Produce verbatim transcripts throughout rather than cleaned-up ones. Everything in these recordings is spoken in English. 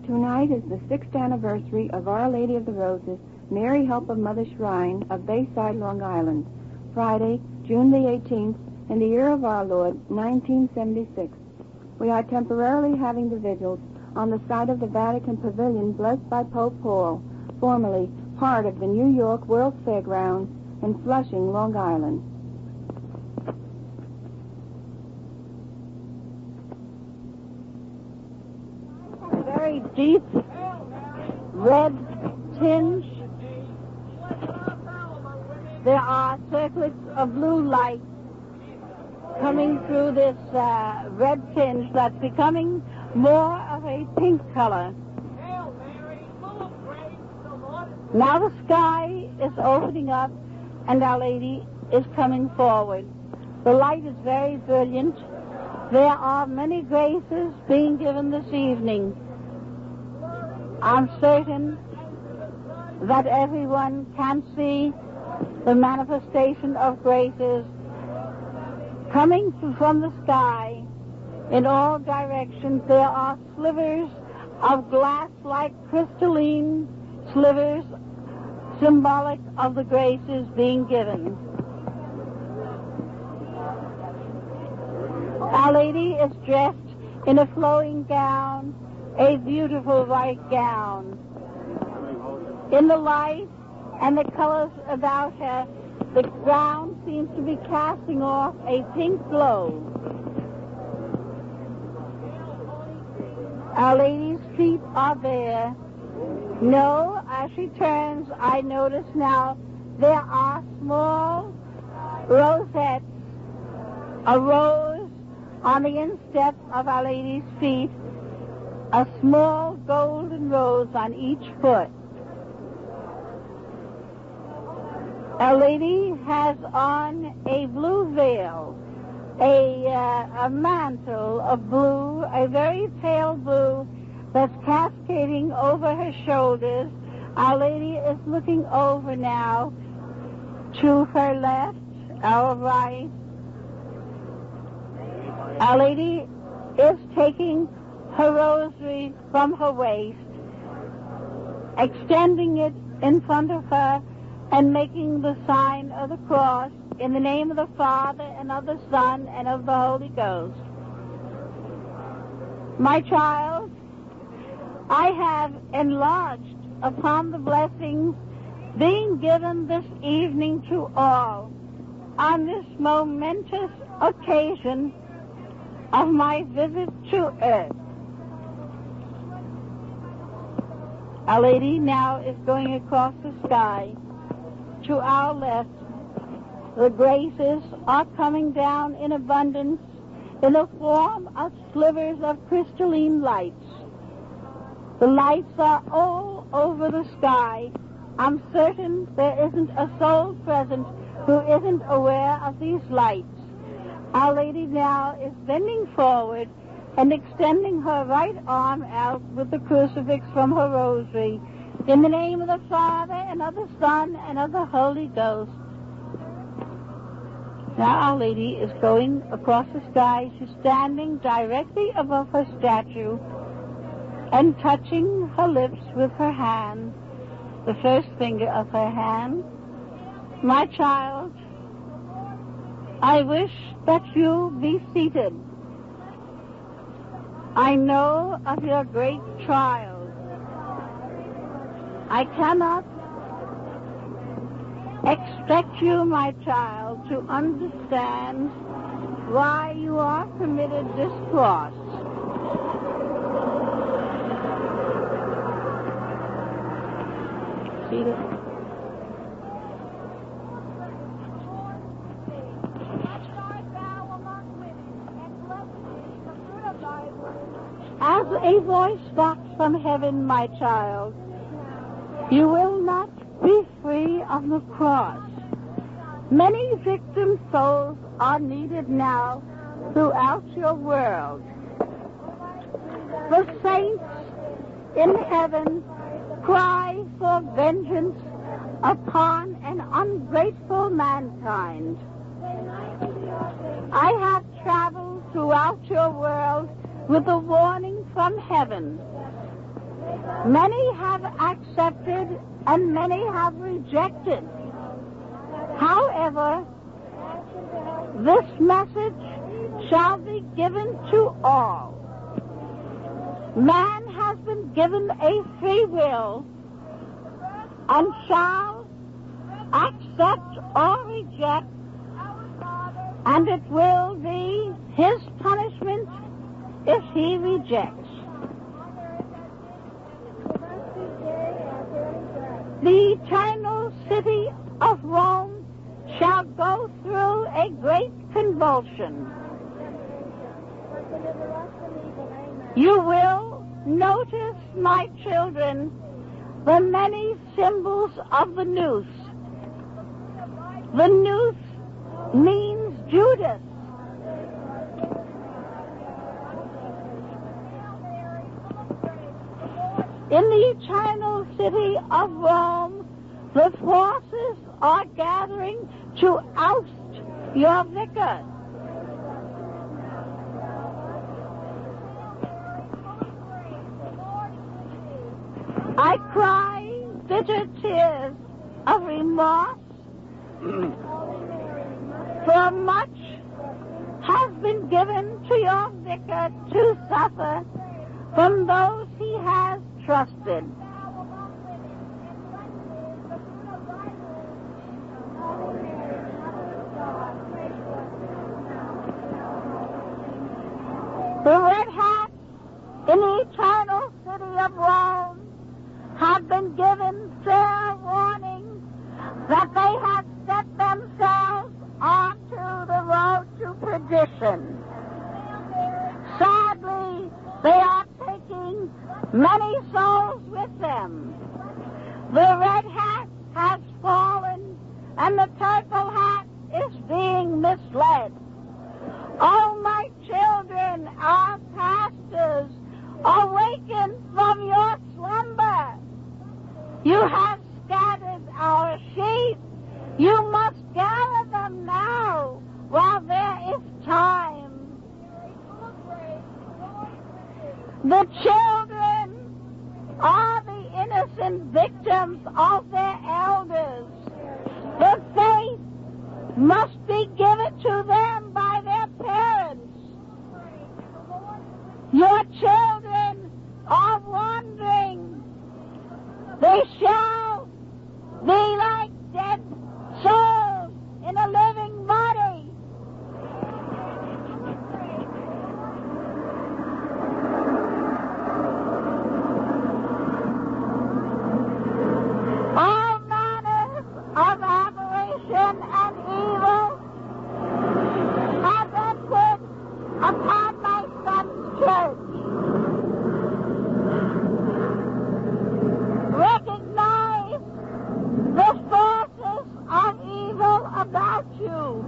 Tonight is the sixth anniversary of Our Lady of the Roses, Mary Help of Mother Shrine of Bayside, Long Island. Friday, June the eighteenth, in the year of our Lord, nineteen seventy-six. We are temporarily having the vigils on the site of the Vatican Pavilion blessed by Pope Paul, formerly part of the New York World's Fairgrounds in Flushing, Long Island. Very deep red tinge. There are circlets of blue light coming through this uh, red tinge that's becoming more of a pink color. Now the sky is opening up and Our Lady is coming forward. The light is very brilliant. There are many graces being given this evening. I'm certain that everyone can see the manifestation of graces coming from the sky in all directions. There are slivers of glass like crystalline slivers symbolic of the graces being given. Our Lady is dressed in a flowing gown, a beautiful white gown. In the light and the colors about her, the ground seems to be casting off a pink glow. Our Lady's feet are bare. No, as she turns, I notice now there are small rosettes, a rose on the instep of Our Lady's feet, a small golden rose on each foot. Our Lady has on a blue veil, a, uh, a mantle of blue, a very pale blue that's cascading over her shoulders. Our Lady is looking over now to her left, our right. Our Lady is taking her rosary from her waist, extending it in front of her and making the sign of the cross in the name of the Father and of the Son and of the Holy Ghost. My child, I have enlarged upon the blessings being given this evening to all on this momentous occasion of my visit to earth. Our Lady now is going across the sky. To our left, the graces are coming down in abundance in the form of slivers of crystalline lights. The lights are all over the sky. I'm certain there isn't a soul present who isn't aware of these lights. Our Lady now is bending forward and extending her right arm out with the crucifix from her rosary. In the name of the Father, and of the Son, and of the Holy Ghost. Now Our Lady is going across the sky. She's standing directly above her statue and touching her lips with her hand, the first finger of her hand. My child, I wish that you be seated. I know of your great trials. I cannot expect you, my child, to understand why you are permitted this cross. See this? As a voice spoke from heaven, my child, you will not be free of the cross. Many victim souls are needed now throughout your world. The saints in heaven cry for vengeance upon an ungrateful mankind. I have traveled throughout your world with a warning from heaven Many have accepted and many have rejected. However, this message shall be given to all. Man has been given a free will and shall accept or reject, and it will be his punishment if he rejects. The eternal city of Rome shall go through a great convulsion. You will notice, my children, the many symbols of the noose. The noose means Judas. In the eternal city of Rome, the forces are gathering to oust your vicar. I cry bitter tears of remorse, for much has been given to your vicar to suffer from those he has trusted. The red hats in the eternal city of Rome have been given fair warning that they have set themselves onto the road to perdition. Sadly, they are taking many souls with them. The red hat has fallen, and the purple hat is being misled. Oh, my children, our pastors, awaken from your slumber. You have scattered our sheep. You must gather them now while there is time. The children are the innocent victims of their elders. The faith must be given to them by their parents. Your children are wandering. They shall be like dead souls in a living body. All manners of aberration and evil have been put upon my son's church. Recognize the forces of evil about you.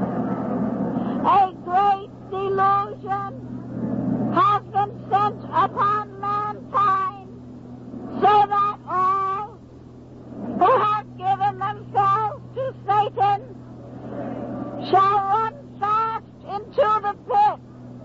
A great delusion has been sent upon mankind so that all who have given themselves to Satan shall run fast into the pit.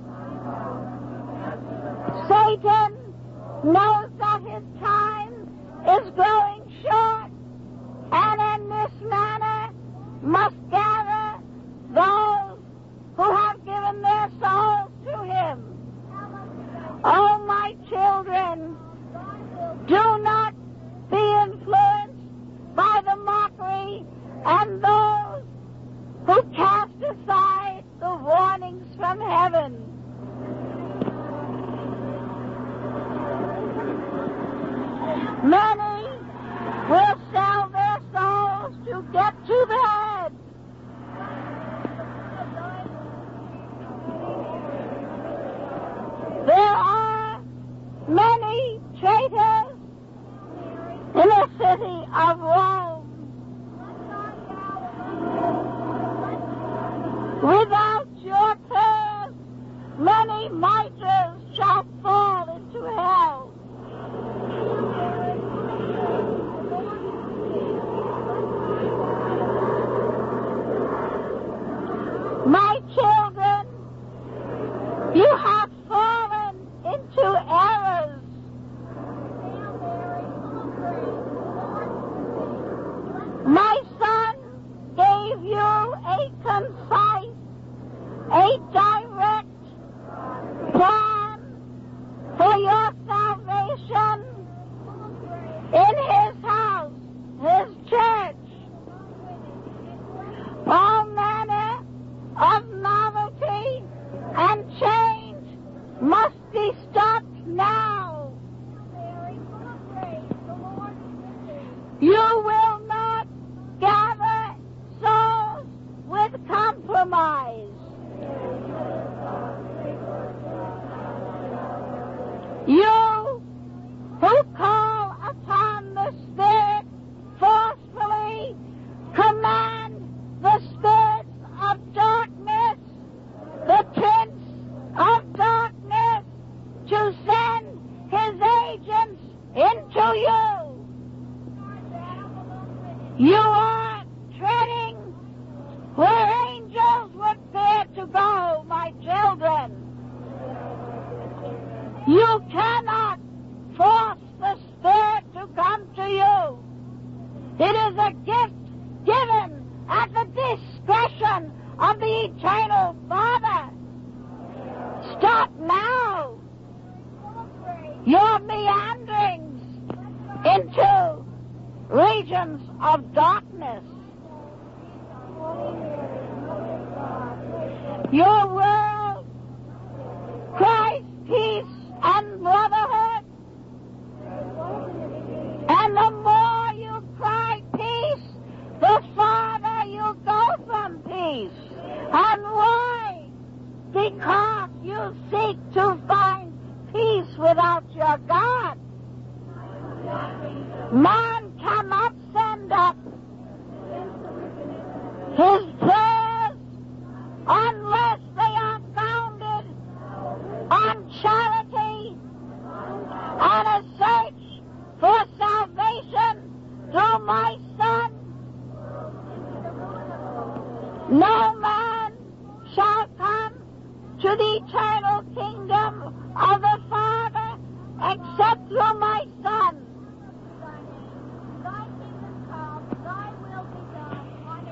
Satan knows that his time is growing short, and in this manner must gather those who have given their souls to him. Oh, my children, do not be influenced by the mockery and those who cast aside the warnings from heaven. Many will sell their souls to get to the head. There are many traitors in the city of Rome. Without your prayers, many martyrs shall fall into hell. My children, you have fallen into errors. You are treading where angels would fear to go, my children. You cannot force the Spirit to come to you. It is a gift given at the discretion of the Eternal Father. Stop now your meanderings into regions of darkness. Your world cries peace and brotherhood, and the more you cry peace, the farther you go from peace. And why? Because you seek to find peace without your God. Man cannot send up his prayers unless they are founded on charity and a search for salvation through my Son. No man shall come to the eternal kingdom of the Father except through my Son. Thy kingdom come, thy will be done on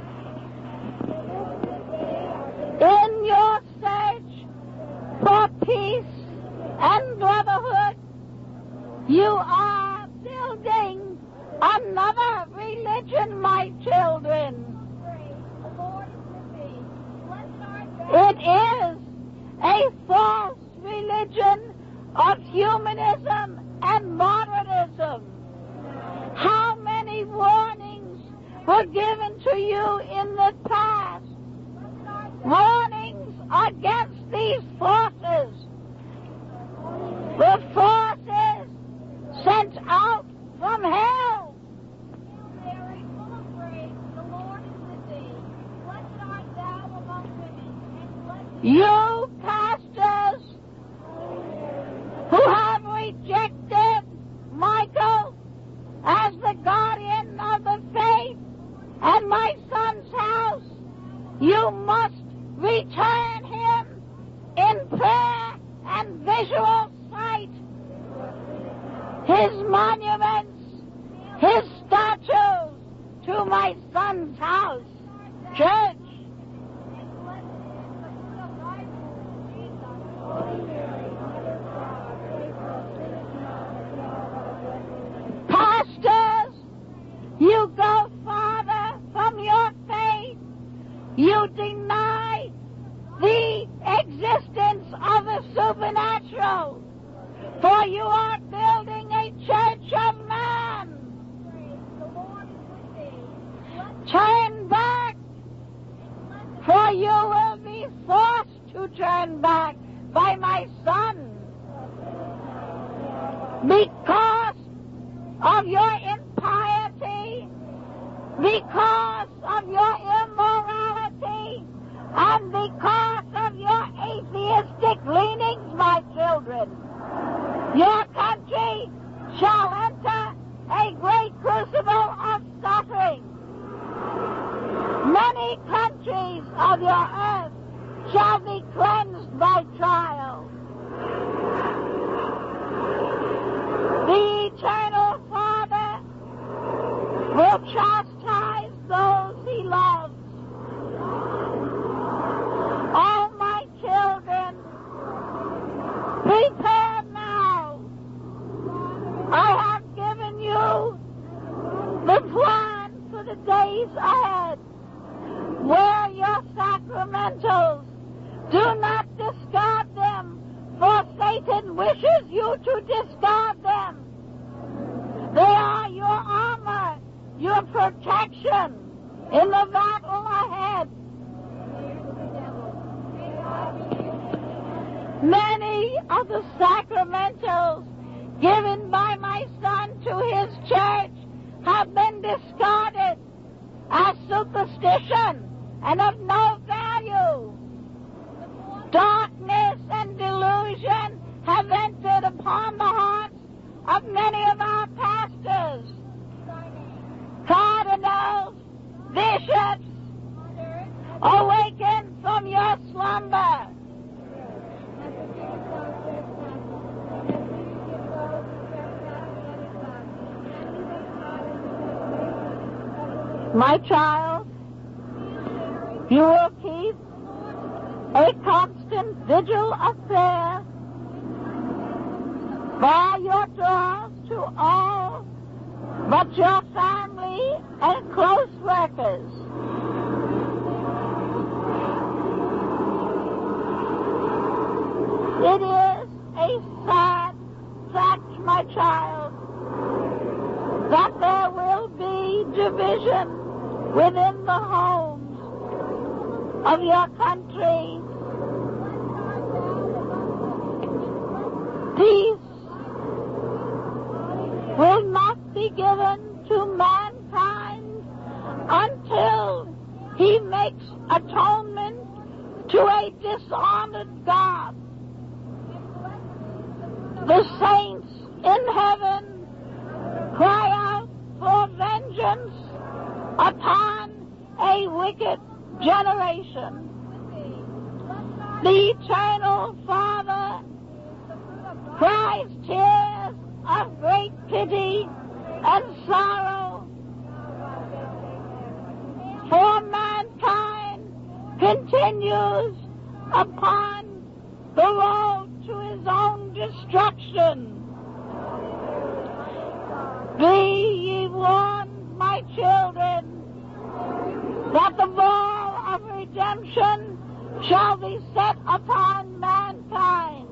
earth. In your search for peace and brotherhood, you are building another religion, my children. It is a false religion of humanism and modernism. How many warnings were given to you in the past? Warnings against these forces. The forces sent out from hell. Mary, full of grace, the Lord is with thee. Blessed art thou among women. You pastors who have rejected Michael as the guardian of the faith and my Son's house, you must return him in prayer and visual sight. His monuments, his statues to my Son's house, church. Pastors, you go farther from your faith. You deny the existence of the supernatural, for you are building a church of man. Turn back, for you will be forced to turn back by my Son. Because of your impiety, because of your immorality, and because of your atheistic leanings, my children, your country shall enter a great crucible of suffering. Many countries of your earth shall be cleansed by trial. The Eternal Father will chastise those he loves. All my children, prepare now. I have given you the plan for the days ahead. Wear your sacramentals. Do not discard them, for Satan wishes you to discard them. They are your armor, your protection in the battle ahead. Many of the sacramentals given by my Son to his church have been discarded as superstition and of no value. Darkness and delusion have entered upon the hearts of many of our pastors. Cardinal My child, you will keep a constant vigil of prayer by your doors to all but your family and close workers. It is a sad fact, my child, that there will be division within the homes of your country. Peace will not be given to mankind until he makes atonement to a dishonored God. The saints in heaven cry out for vengeance upon a wicked generation. The eternal Father cries tears of great pity and sorrow, for mankind continues upon the road to his own destruction. Be ye warned, my children, that the ball of redemption shall be set upon mankind.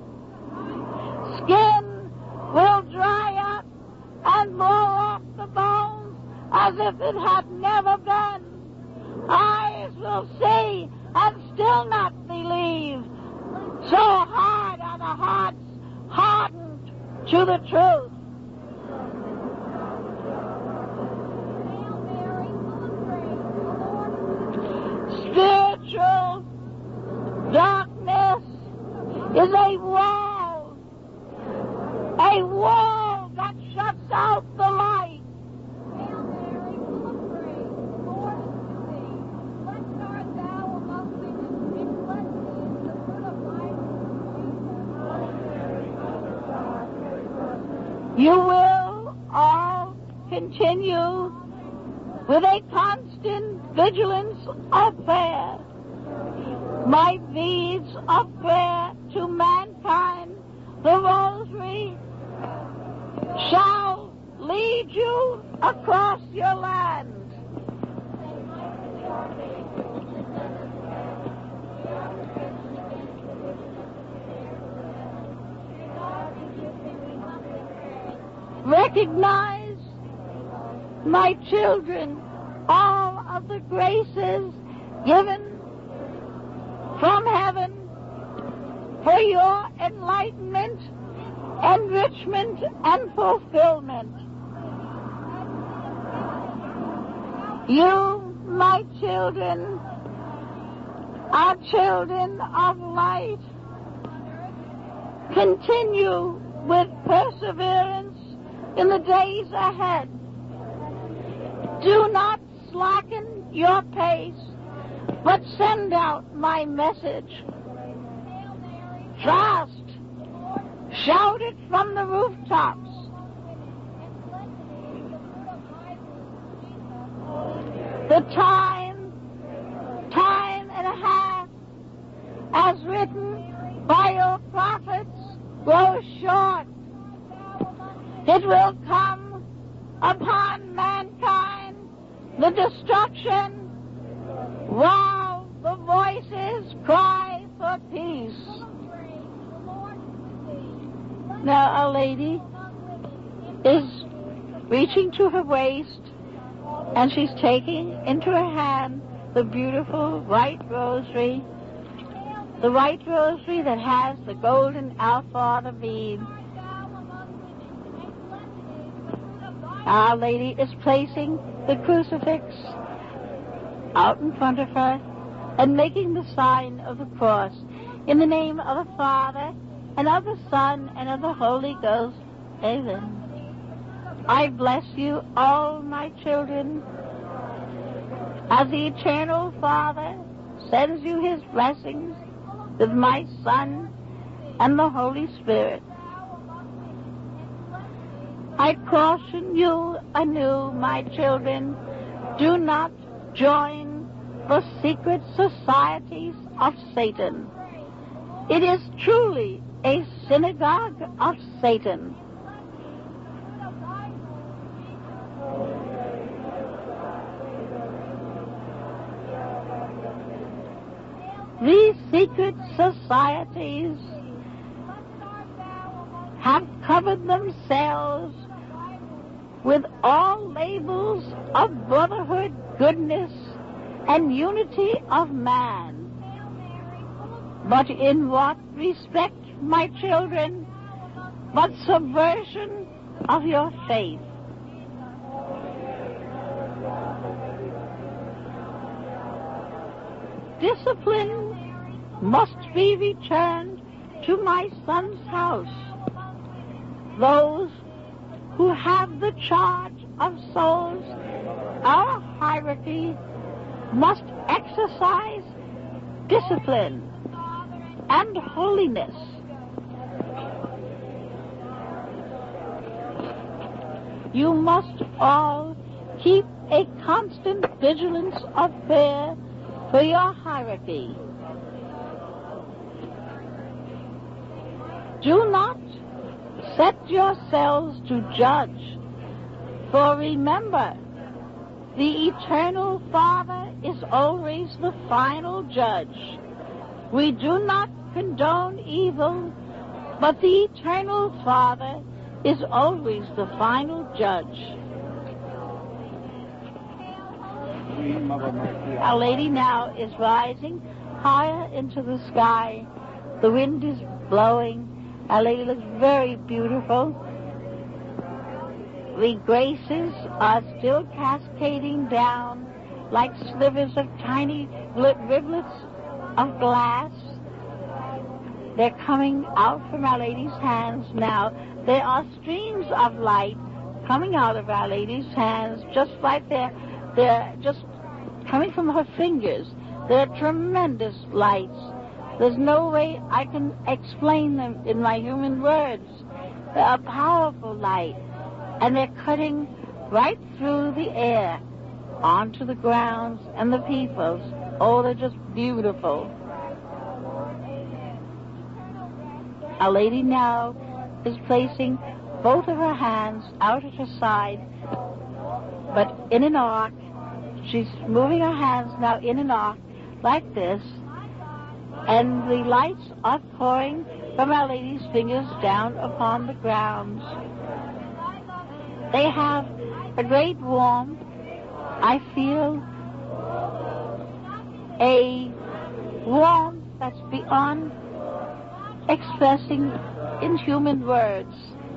Skin will dry up and blow off the bones as if it had never been. Eyes will see and still not believe. So hard are the hearts hardened to the truth. Spiritual darkness is a wall, a wall that shuts out the light. You will all continue with a constant vigilance of prayer. My beads of prayer to mankind, the rosary, shall lead you across your land. Recognize, my children, all of the graces given from heaven for your enlightenment, enrichment, and fulfillment. You, my children, are children of light. Continue with perseverance in the days ahead. Do not slacken your pace, but send out my message. Fast. Shout it from the rooftops. The time, time and a half, as written by your prophets, grows short. It will come upon mankind, the destruction, while the voices cry for peace. Now Our Lady is reaching to her waist, and she's taking into her hand the beautiful white rosary, the white rosary that has the golden Our Father bead. Our Lady is placing the crucifix out in front of her and making the sign of the cross in the name of the Father and of the Son and of the Holy Ghost. Amen. I bless you all, my children, as the Eternal Father sends you his blessings with my Son and the Holy Spirit. I caution you anew, my children, Do not join the secret societies of Satan. It is truly a synagogue of Satan. These secret societies have covered themselves with all labels of brotherhood, goodness, and unity of man. But in what respect, my children, but subversion of your faith? Discipline must be returned to my son's house. Those who have the charge of souls, our hierarchy, must exercise discipline and holiness. You must all keep a constant vigilance of prayer for your hierarchy. Do not set yourselves to judge, for remember, the Eternal Father is always the final judge. We do not condone evil, but the Eternal Father is always the final judge. Our Lady now is rising higher into the sky. The wind is blowing. Our Lady looks very beautiful. The graces are still cascading down like slivers of tiny riblets of glass. They're coming out from Our Lady's hands now. There are streams of light coming out of Our Lady's hands, just like they're, they're just coming from her fingers. They're tremendous lights. There's no way I can explain them in my human words. They're a powerful light, and they're cutting right through the air onto the grounds and the peoples. Oh, they're just beautiful. Our Lady now is placing both of her hands out at her side, but in an arc. She's moving her hands now in an arc like this, and the lights are pouring from Our Lady's fingers down upon the ground. They have a great warmth. I feel a warmth that's beyond expressing in human words.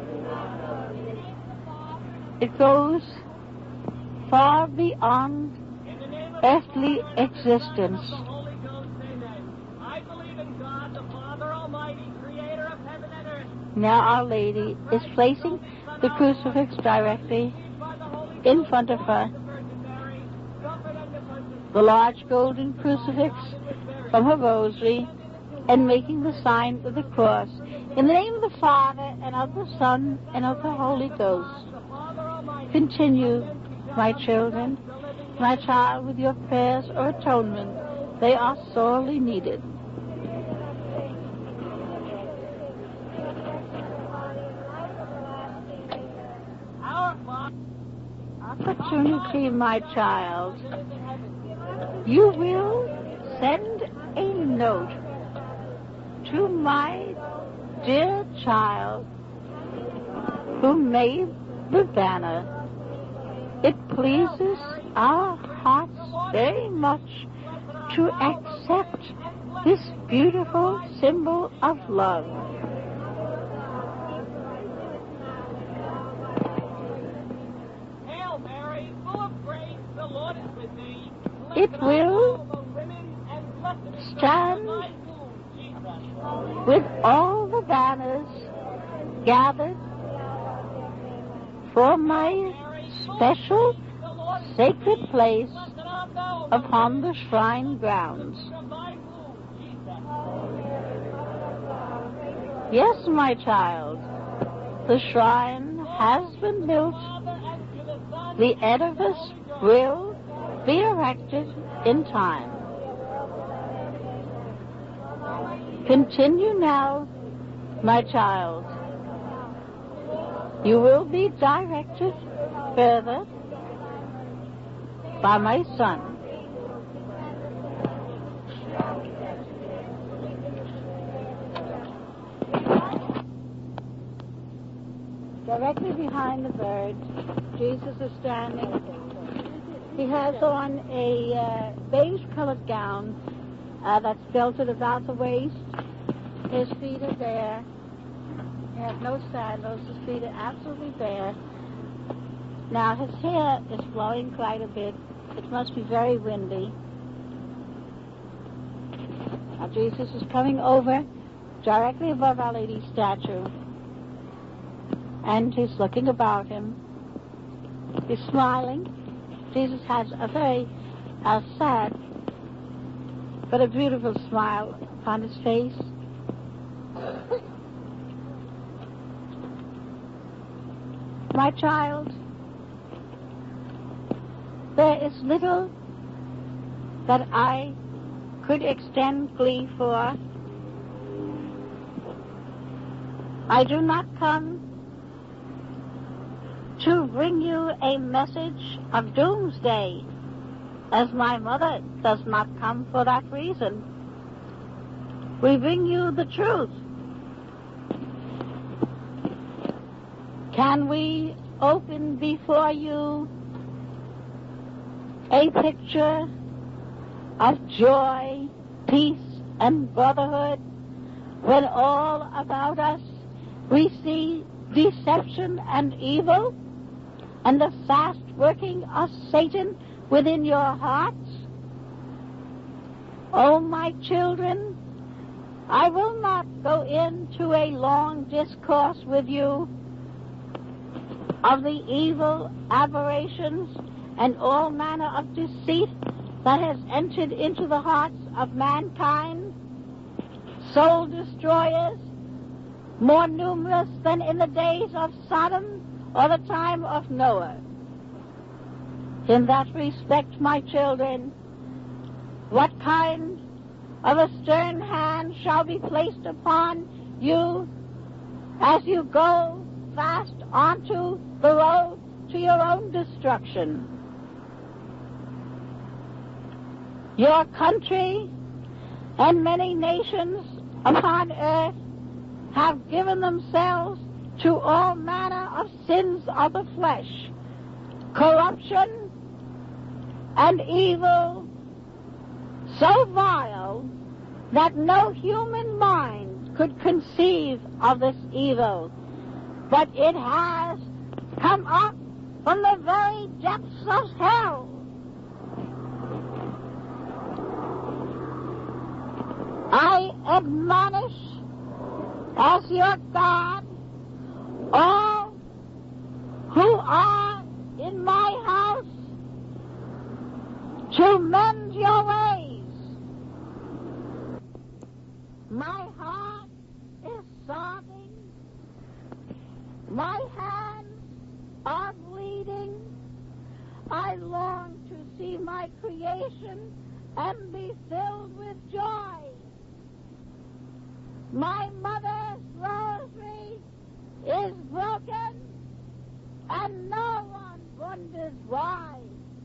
It goes far beyond earthly existence. Now Our Lady is placing the crucifix directly in front of her. The large golden crucifix from her rosary, and making the sign of the cross. In the name of the Father, and of the Son, and of the Holy Ghost. Continue, my children, my child, with your prayers or atonement. They are sorely needed. Opportunity, my child. You will send a note to my dear child who made the banner. It pleases our hearts very much to accept this beautiful symbol of love. Hail Mary, full of grace, the Lord is with thee. It will stand with all the banners gathered for my special sacred place upon the shrine grounds. Yes, my child, the shrine has been built. The edifice will be erected in time. Continue now, my child. You will be directed further by my son. Directly behind the bird, Jesus is standing. He has on a uh, beige-colored gown uh, that's belted about the waist. His feet are bare. He has no sandals. His feet are absolutely bare. Now, his hair is blowing quite a bit. It must be very windy. Now, Jesus is coming over directly above Our Lady's statue. And he's looking about him. He's smiling. Jesus has a very uh, sad but a beautiful smile upon his face. My child, there is little that I could extend glee for. I do not come to bring you a message of doomsday, as my mother does not come for that reason. We bring you the truth. Can we open before you a picture of joy, peace, and brotherhood when all about us we see deception and evil and the fast working of Satan within your hearts? Oh, my children, I will not go into a long discourse with you of the evil aberrations and all manner of deceit that has entered into the hearts of mankind, soul destroyers, more numerous than in the days of Sodom or the time of Noah. In that respect, my children, what kind of a stern hand shall be placed upon you as you go fast onto the road to your own destruction? Your country and many nations upon earth have given themselves to all manner of sins of the flesh, corruption, and evil so vile that no human mind could conceive of this evil. But it has come up from the very depths of hell. I admonish as your God all who are in my house to mend your ways. My heart is sobbing. My hands are bleeding. I long to see my creation and be filled with joy. My mother's rosary is broken, and no one wonders why.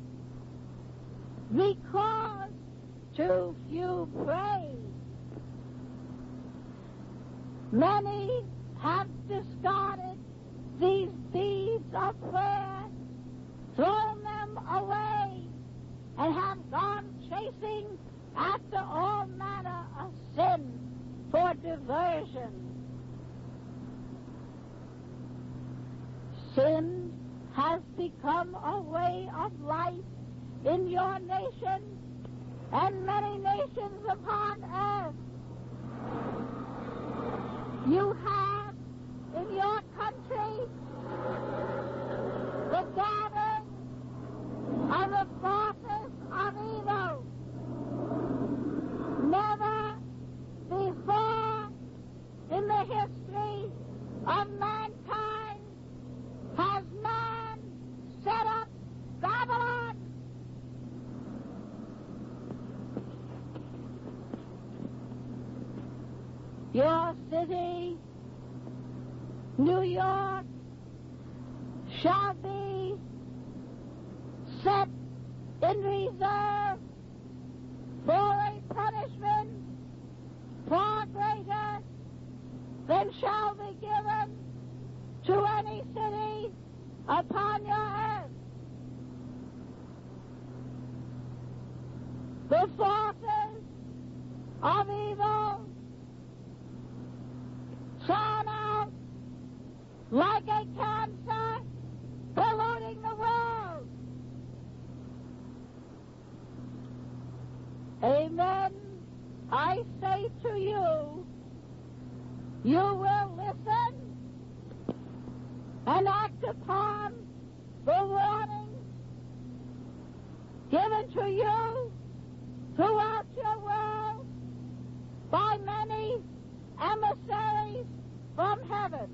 Because too few pray. Many have discarded these deeds of prayer, thrown them away, and have gone chasing after all manner of sin for diversion. Sin has become a way of life in your nation and many nations upon earth. You have in your country the gathering of the forces of evil. Never before in the history of mankind has man set up Babylon shall be set in reserve for a punishment far greater than shall be given to any city upon your earth. The forces of evil shone out like a cancer polluting the world. Amen. I say to you, you will listen and act upon the warnings given to you throughout your world by many emissaries from heaven.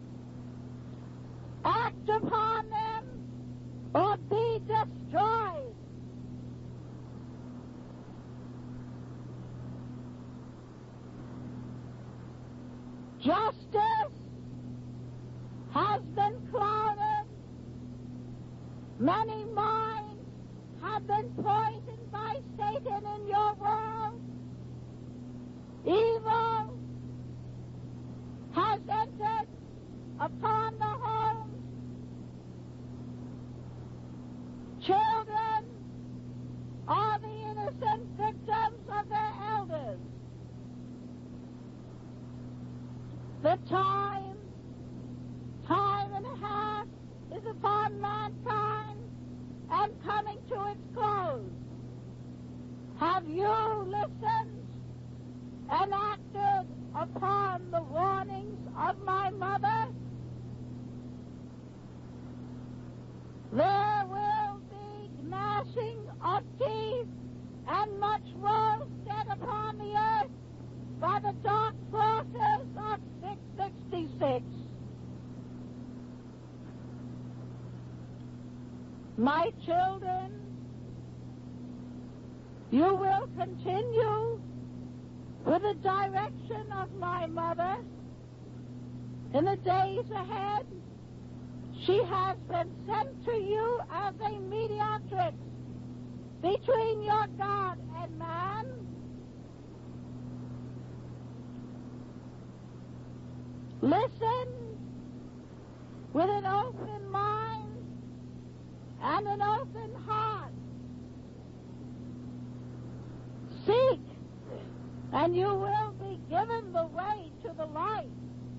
Act upon them or be destroyed. Justice has been clouded. Many minds have been poisoned by Satan in your world. Evil has entered upon the homes. Children are the innocent victims of their elders. The time, time and a half is upon mankind and coming to its close. Have you listened and acted upon the warnings of my mother? There will be gnashing of teeth and much woe set upon the earth by the dark forces of six sixty-six. My children, you will continue with the direction of my mother. In the days ahead, she has been sent to you as a mediatrix between your God and man. Listen with an open mind and an open heart. Seek, and you will be given the way to the light.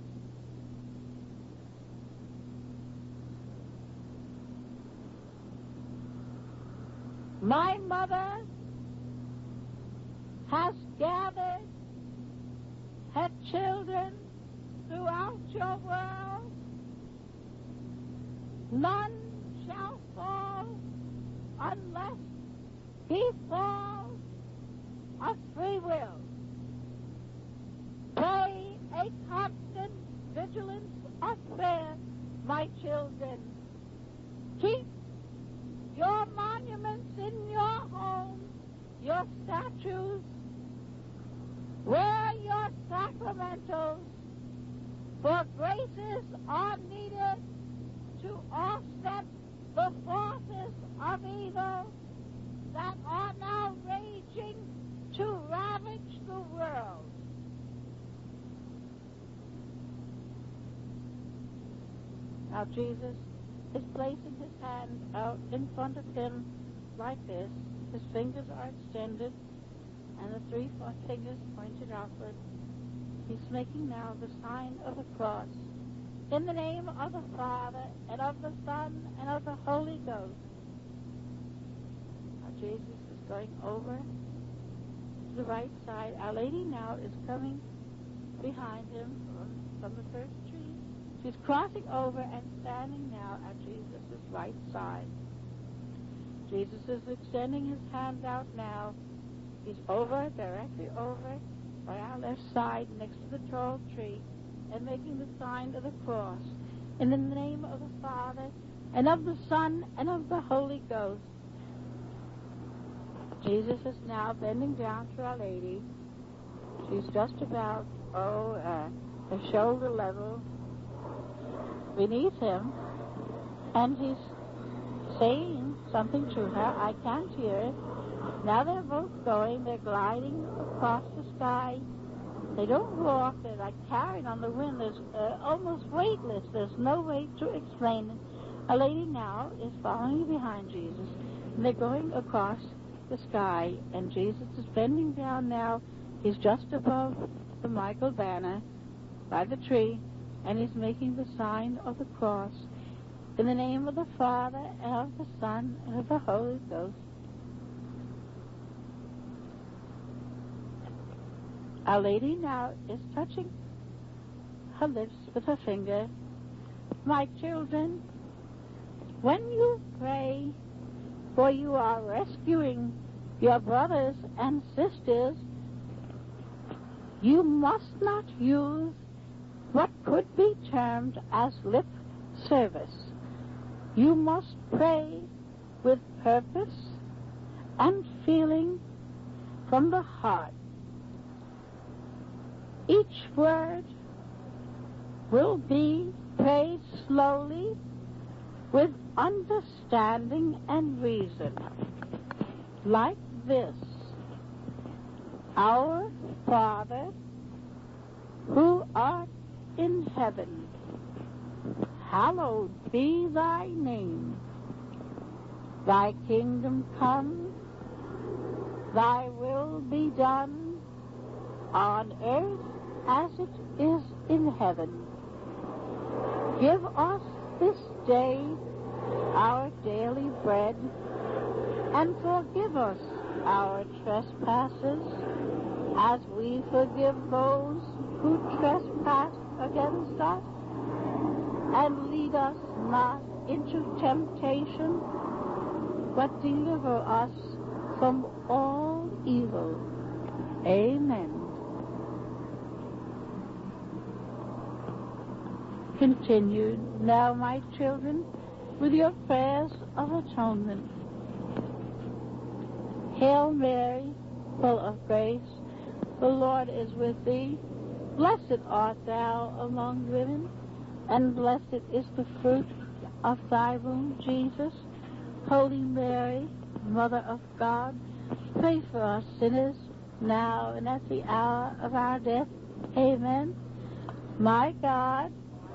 My mother has gathered her children throughout your world. None shall fall unless he falls of free will. Pay a constant vigilance of prayer, my children. Keep your monuments in your homes, your statues. Wear your sacramentals, for graces are needed to offset the forces of evil that are now raging to ravage the world. Now Jesus is placing his hand out in front of him like this. His fingers are extended and the three fingers pointed outward. He's making now the sign of the cross. In the name of the Father, and of the Son, and of the Holy Ghost. Now Jesus is going over to the right side. Our Lady now is coming behind him from, from the first tree. She's crossing over and standing now at Jesus' right side. Jesus is extending his hands out now. He's over, directly over, by our left side, next to the tall tree, and making the sign of the cross. In the name of the Father, and of the Son, and of the Holy Ghost. Jesus is now bending down to Our Lady. She's just about, oh, uh, a shoulder level beneath him. And he's saying something to her. I can't hear it. Now they're both going. They're gliding across the sky. They don't walk. They're like carried on the wind. There's uh, almost weightless. There's no way to explain it. A lady now is following behind Jesus. And they're going across the sky. And Jesus is bending down now. He's just above the Michael banner by the tree. And he's making the sign of the cross. In the name of the Father, and of the Son, and of the Holy Ghost. Our Lady now is touching her lips with her finger. My children, when you pray, for you are rescuing your brothers and sisters, you must not use what could be termed as lip service. You must pray with purpose and feeling from the heart. Each word will be prayed slowly with understanding and reason. Like this: Our Father, who art in heaven, hallowed be thy name. Thy kingdom come, thy will be done, on earth as it is in heaven. Give us this day our daily bread, and forgive us our trespasses, as we forgive those who trespass against us. And lead us not into temptation, but deliver us from all evil. Amen. Continued now, my children, with your prayers of atonement. Hail Mary, full of grace, the Lord is with thee. Blessed art thou among women, and blessed is the fruit of thy womb, Jesus. Holy Mary, Mother of God, pray for us sinners, now and at the hour of our death. Amen. My God,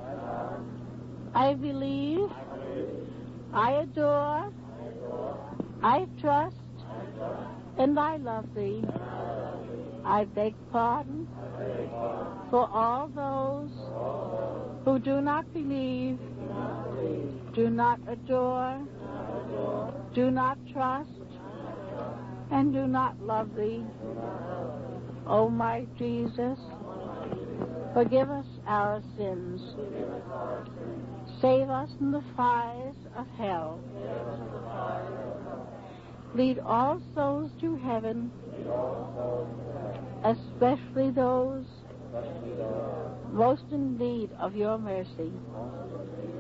I believe, I adore, I trust, and I love thee. I beg pardon for all those who do not believe, do not adore, do not trust, and do not love thee. O my Jesus, forgive us our sins. Save us from the fires of hell. Lead all souls to heaven, especially those most in need of your mercy.